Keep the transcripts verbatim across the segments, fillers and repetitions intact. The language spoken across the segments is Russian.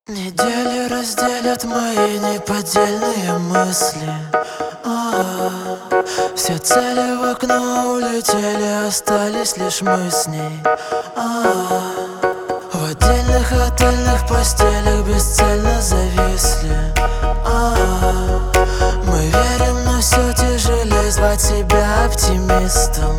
Недели разделят мои неподдельные мысли. А-а-а. Все цели в окно улетели, остались лишь мы с ней. А-а-а. В отдельных отельных постелях бесцельно зависли. А-а-а. Мы верим, но все тяжелее звать себя оптимистом.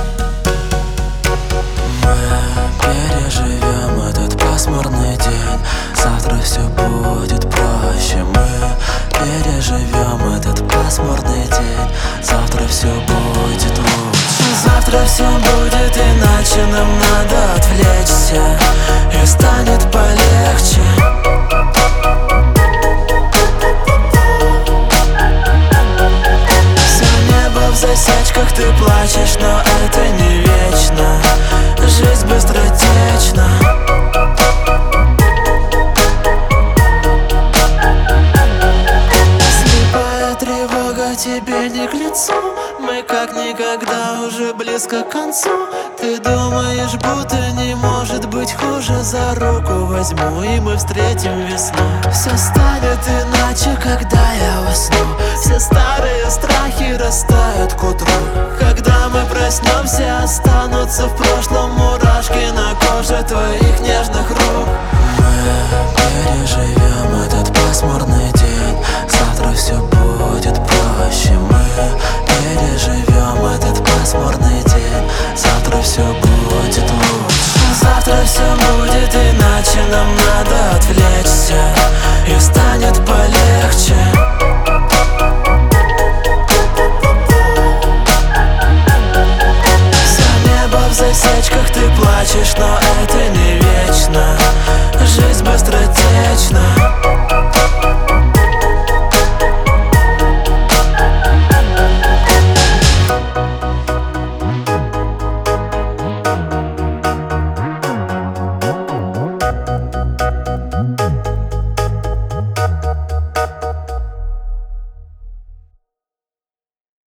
Мы переживем этот пасмурный день, завтра все будет проще. Мы переживем этот пасмурный день, завтра все будет лучше. Завтра все будет иначе, нам надо отвлечься, и станет полегче. Все небо в засечках, ты плачешь, но это не вечно. Жизнь быстротечна. Слепая тревога тебе не к лицу. Мы как никогда уже близко к концу. Ты думаешь, будто не может быть хуже. За руку возьму, и мы встретим весну. Все станет иначе, когда я усну. Все старые страхи растают к утру. Когда мы проснемся, останутся в прошлом мурашки на коже твоих нежных рук. Мы переживем этот пасмурный день, завтра все будет проще. Мы переживем этот пасмурный день, завтра все будет лучше. Завтра все будет иначе, нам надо отвлечься, и станет полегче. В засечках ты плачешь, но это не вечно.